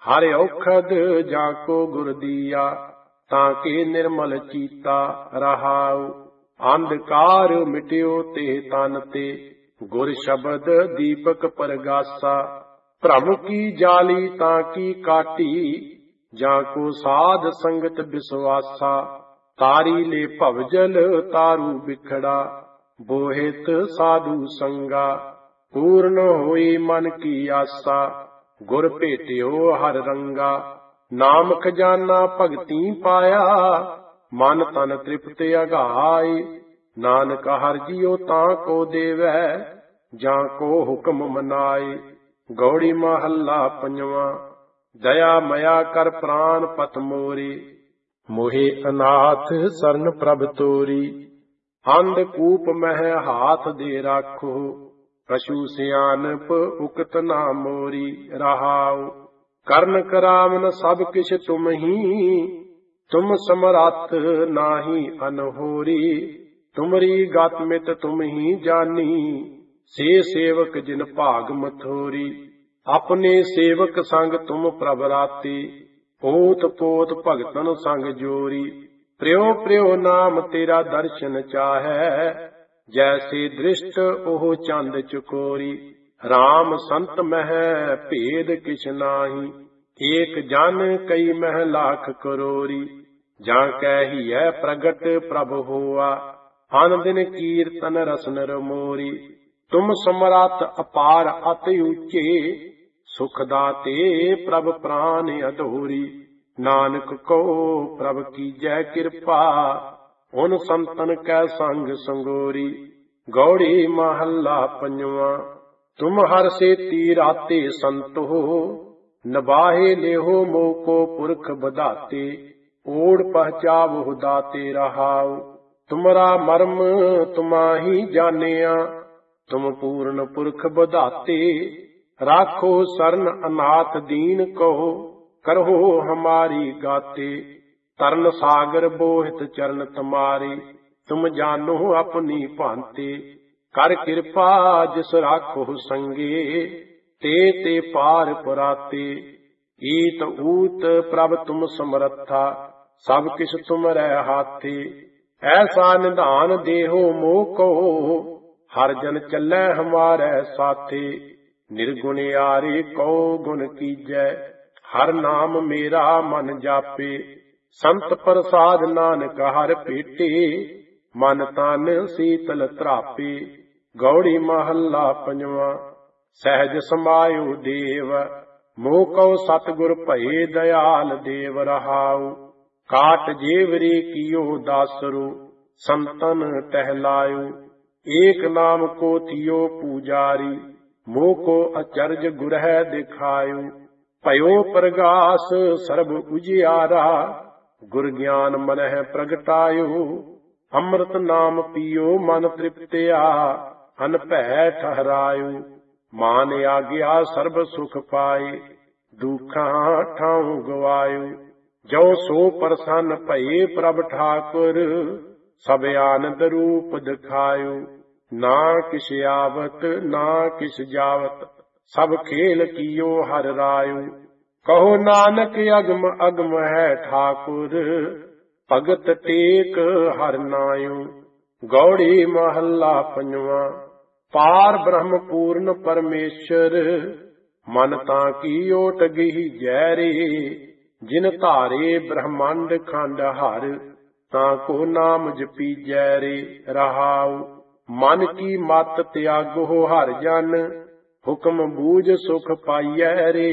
ਹਰਿ ਔਖਦ ਜਾਂ ਕੋ ਗੁਰ ਦੀਆ, ਤਾਂ ਕੇ ਨਿਰਮਲ ਚੀਤਾ ਰਹਾਉ। ਅੰਧਕਾਰ ਮਿਟਿਓ ਤੇ ਤਨ ਤੇ, ਗੁਰ ਸ਼ਬਦ ਦੀਪਕ ਪਰਗਾਸਾ। ਭ੍ਰਮ ਕੀ ਜਾਲੀ ਤਾਂ ਕੀ ਕਾਟੀ, ਜਾਂ ਕੋ ਸਾਧ ਸੰਗਤ ਵਿਸਵਾਸਾ। ਤਾਰੀ ਲੈ ਭਵਜਲ ਤਾਰੂ ਬਿਖੜਾ, ਬੋਹਿਤ ਸਾਧੂ ਸੰਗਾ। ਪੂਰਨ ਹੋਈ ਮਨ ਕੀ ਆਸਾ, ਗੁਰ ਭੇਟਿਓ ਹਰ ਰੰਗਾ। ਨਾਮ ਖਜ਼ਾਨਾ ਭਗਤੀ ਪਾਇਆ, ਮਨ ਤਨ ਤ੍ਰਿਪਤ ਅਗਾਏ। ਨਾਨਕ ਹਰਿ ਜੀਉ ਤਾਂ ਕੋ ਦੇਵੈ, ਜਾਂ ਕੋ ਹੁਕਮ ਮਨਾਏ। ਗੌੜੀ ਮਹੱਲਾ ਪੰਜਵਾਂ। ਦਇਆ ਮਇਆ ਕਰ ਪ੍ਰਾਨ ਪਤ ਮੋਰੀ, ਮੋਹਿ ਅਨਾਥ ਸਰਨ ਪ੍ਰਭ ਤੋਰੀ। ਅੰਧ ਕੂਪ ਮਹਿ ਹਾਥ ਦੇ ਰਾਖੋ, ਕਛੂ ਸਿਆਨਪ ਉਕਤ ਨਾ ਮੋਰੀ ਰਹਾਉ। ਕਰਨ ਕਰਾਵਨ ਸਭ ਕਿਛ ਤੁਮ ਹੀ, ਤੁਮ ਸਮਰੱਥ ਨਾਹੀ ਅਨਹੋਰੀ। ਤੁਮਰੀ ਗਤ ਮਿਤ ਤੁਮ ਹੀ ਜਾਨੀ, ਸੇ ਸੇਵਕ ਜਿਨ ਭਾਗ ਮਥੋਰੀ। ਆਪਣੇ ਸੇਵਕ ਸੰਗ ਤੁਮ ਪ੍ਰਭ ਰਾਤੀ, ਪੋਤ ਪੋਤ ਭਗਤਨ ਸੰਗ ਜੋਰੀ। ਪ੍ਰਿਉ ਪ੍ਰਿਉ ਨਾਮ ਤੇਰਾ ਦਰਸ਼ਨ ਚਾਹੈ, ਜੈਸੇ ਦ੍ਰਿਸ਼ਟ ਉਹ ਚੰਦ ਚਕੋਰੀ। RAM ਸੰਤ ਮਹਿ ਭੇਦ ਕਿਛ ਨਾਹੀ, ਏਕ ਜਨ ਕਈ ਮਹਿ ਲਾਖ ਕਰੋਰੀ। ਜਾਂ ਕਹਿਹੀਐ ਪ੍ਰਗਟ ਪ੍ਰਭ ਹੋਆ, ਅਨ ਦਿਨ ਕੀਰਤਨ ਰਸਨ ਰਮੋਰੀ। ਤੁਮ ਸਮਰੱਥ ਅਪਾਰ ਅਤਿ ਉੱਚੇ, ਸੁਖ ਦਾਤੇ ਪ੍ਰਭ ਪ੍ਰਾਨ ਅਧੂਰੀ। ਨਾਨਕ ਕੋ ਪ੍ਰਭ ਕੀਜੈ ਕਿਰਪਾ, ਉਨ ਸੰਤਨ ਕੈ ਸੰਗ ਸੰਗੋਰੀ। ਗੌੜੀ ਮਹੱਲਾ ਪੰਜਵਾਂ। ਤੁਮ ਹਰ ਸੇਤੀ ਰਾਤੇ ਸੰਤੋ, ਨਬਾਹੇ ਲਿਹੋ ਮੋਕੋ ਪੁਰਖ ਬਧਾਤੇ। ਓੜ ਪਹਿਚਾਵਹੁ ਦਾਤੇ ਰਹਾਉ, ਤੁਮਰਾ ਮਰਮ ਤੁਮਾਹੀ ਜਾਣਿਆ। ਤੁਮ ਪੂਰਨ ਪੁਰਖ ਬਧਾਤੇ, ਰਾਖੋ ਸਰਨ ਅਨਾਥ ਦੀਨ ਕੋ। ਕਰਹੁ ਹਮਾਰੀ ਗਾਤੇ, ਤਰਨ ਸਾਗਰ ਬੋਹਿਤ ਚਰਨ ਤੁਮਾਰੇ। ਤੁਮ ਜਾਨੋ ਆਪਣੀ ਭਾਂਤੇ, ਕਰ ਕਿਰਪਾ ਜਿਸ ਰਾਖੋ ਸੰਗੇ। ਤੇ ਤੇ ਪਾਰ ਪੁਰਾਤੇ, ਈਤ ਊਤ ਪ੍ਰਭ ਤੁਮ ਸਮਰੱਥਾ। ਸਭ ਕਿਛ ਤੁਮਰੈ ਹਾਥੇ, ਐਸਾ ਨਿਧਾਨ ਦੇਹੋ ਮੋਹ ਕੋ। ਹਰ ਜਨ ਚੱਲੈ ਹਮਾਰੈ ਸਾਥੇ, ਨਿਰਗੁਣਿਆਰੇ ਕਉ ਗੁਣ ਕੀਜੈ। ਹਰ ਨਾਮ ਮੇਰਾ ਮਨ ਜਾਪੇ, ਸੰਤ ਪ੍ਰਸਾਦ ਨਾਨਕ ਹਰ ਭੇਟੇ। ਮਨ ਤਨ ਸੀਤਲ ਧਰਾਪੇ। ਗੌੜੀ ਮਹੱਲਾ ਪੰਜਵਾਂ। ਸਹਿਜ ਸਮਾਇਓ ਦੇਵ, ਮੋਹ ਕਉ ਸਤਿਗੁਰ ਭਏ ਦਇਆਲ ਦੇਵ ਰਹਾਉ। ਕਾਟ ਜੇਵਰੇ ਕੀਓ ਦਾਸਰੋ, ਸੰਤਨ ਟਹਿਲਾਇਓ। ਏਕ ਨਾਮ ਕੋ ਥਿਓ ਪੂਜਾਰੀ, ਮੋਹ ਕੋ ਅਚਰਜ ਗੁਰਹਿ ਦਿਖਾਇਓ। ਭਇਓ ਪ੍ਰਗਾਸ ਸਰਬ ਉਜਿਆਰਾ, ਗੁਰ ਗਿਆਨ ਮਨਹਿ ਪ੍ਰਗਟਾਇਓ। ਅੰਮ੍ਰਿਤ ਨਾਮ ਪੀਓ ਮਨ ਤ੍ਰਿਪਤਿਆ, ਅਨ ਭੈ ਠਹਰਾਇਓ। ਮਾਨ ਆਗਿਆ ਸਰਬ ਸੁਖ ਪਾਏ, ਦੁਖਾਂ ਠਾਉ ਗਵਾਇਓ। ਜੋ ਸੋ ਪ੍ਰਸੰਨ ਭਏ ਪ੍ਰਭ ਠਾਕੁਰ, ਸਭ ਆਨੰਦ ਰੂਪ ਦਿਖਾਇਓ। ਨਾ ਕਿਛ ਆਵਤ ਨਾ ਕਿਛ ਜਾਵਤ, ਸਭ ਖੇਲ ਕੀਓ ਹਰਿ ਰਾਇਓ। ਕਹੋ ਨਾਨਕ ਅਗਮ ਅਗਮ ਹੈ ਠਾਕੁਰ, ਭਗਤ ਟੇਕ ਹਰਿ ਨਾਇਓ। ਗੌੜੀ ਮਹੱਲਾ ਪੰਜਵਾਂ। ਪਾਰ ਬ੍ਰਹਮ ਪੂਰਨ ਪਰਮੇਸ਼ਰ, ਮਨ ਤਾਂ ਕੀ ਓਟ ਗਈ ਜੈਰੇ। ਜਿਨ ਧਾਰੇ ਬ੍ਰਹਮੰਡ ਖੰਡ ਹਰ, ਤਾਂ ਕੋ ਨਾਮ ਜਪੀਜੈ ਰੇ ਰਹਾਉ। ਮਨ ਕੀ ਮਤ ਤਿਆਗੋ ਹਰਿ ਜਨ, ਹੁਕਮ ਬੂਝ ਸੁਖ ਪਾਈਐ ਰੇ।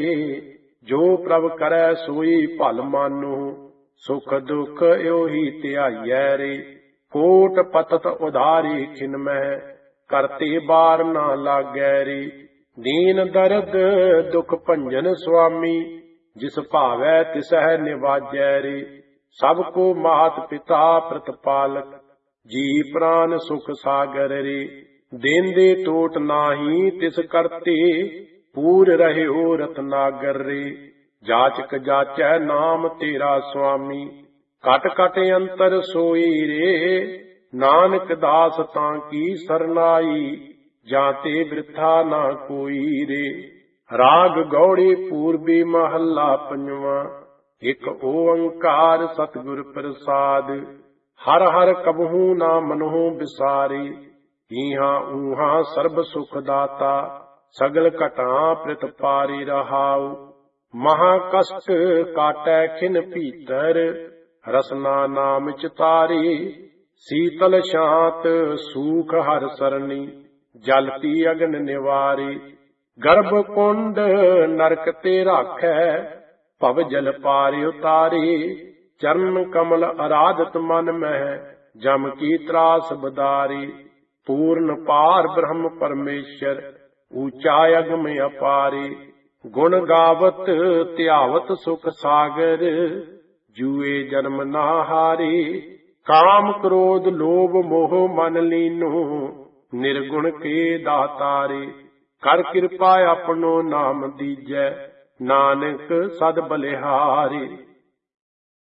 ਜੋ ਪ੍ਰਭ ਕਰੈ ਸੋਈ ਭਲ ਮਾਨੋ, ਸੁਖ ਦੁਖ ਏਹੀ ਧਿਆਈਐ ਰੇ। ਕੋਟ ਪਤਤ ਉਧਾਰੀ ਖਿਨ ਮਹਿ, ਕਰਤੇ ਬਾਰ ਨਾ ਲਾਗੈ ਰੇ। ਦੀਨ ਦਰਦ ਦੁਖ ਭੰਜਨ ਸੁਆਮੀ, ਜਿਸ ਭਾਵੈ ਤਿਸਹਿ ਨਿਵਾਜੈ ਰੇ। ਸਭ ਕੋ ਮਾਤ ਪਿਤਾ ਪ੍ਰਤਪਾਲਕ, ਜੀ ਪ੍ਰਾਨ ਸੁਖ ਸਾਗਰ ਰੇ। ਦੇਂਦੇ ਟੋਟ ਨਾਹੀ ਤਿਸ ਕਰਤੇ, ਪੂਰ ਰਹਿਓ ਰਤਨਾਗਰ ਰੇ। ਜਾਚਕ ਜਾਚੈ ਨਾਮ ਤੇਰਾ ਸੁਆਮੀ, ਕਟ ਕਟ ਅੰਤਰ ਸੋਈ ਰੇ। ਨਾਨਕ ਦਾਸ ਤਾਂ ਕੀ ਸਰਨਾਈ, ਜਾਂ ਤੇ ਬਿਰਥਾ ਨਾ ਕੋਈ ਰੇ। ਰਾਗ ਗੌੜੀ ਪੂਰਬੀ ਮਹੱਲਾ ਪੰਜਵਾਂ। ਇਕ ਓੰਕਾਰ ਸਤਿਗੁਰ ਪ੍ਰਸਾਦ, ਹਰ ਹਰ ਕਬਹੂ ਨਾ ਮਨਹੁ ਬਿਸਾਰੀ। ਈਹਾਂ ਊਹਾਂ ਸਰਬ ਸੁਖ ਦਾਤਾ, ਸਗਲ ਘਟਾਂ ਪ੍ਰਤਪਾਰੀ ਰਹਾਉ। ਮਹਾ ਕਸ਼ਟ ਕਾਟੈ ਖਿਨ ਭੀਤਰ, ਰਸਨਾ ਨਾਮ ਚਿਤਾਰੀ। ਸੀਤਲ ਸ਼ਾਂਤ ਸੂਖ ਹਰ ਸਰਨੀ, ਜਲਤੀ ਅਗਨ ਨਿਵਾਰੀ। ਗਰਭ ਕੁੰਡ ਨਰਕ ਤੇ ਰਾਖੈ, ਭਵ ਜਲ ਪਾਰ ਉਤਾਰੀ। ਚਰਨ ਕਮਲ ਅਰਾਧਤ ਮਨ ਮਹਿ, ਜਮ ਕੀ ਤਰਾਸ ਬਦਾਰੀ। ਪੂਰਨ ਪਾਰ ਬ੍ਰਹਮ ਪਰਮੇਸ਼ਰ, ਊਚਾ ਅਗਮ ਅਪਾਰੀ। ਗੁਣ ਗਾਵਤ ਧਿਆਵਤ ਸੁਖ ਸਾਗਰ, ਜੂਏ ਜਨਮ ਨਾ ਹਾਰੀ। ਕਾਮ ਕ੍ਰੋਧ ਲੋਭ ਮੋਹ ਮਨ ਲੀਨੋ, ਨਿਰਗੁਣ ਕੇ ਦਾਤਾਰੀ। ਕਰ ਕਿਰਪਾ ਆਪਣੋ ਨਾਮ ਦੀਜੈ, ਨਾਨਕ ਸਦ ਬਲਿਹਾਰੀ।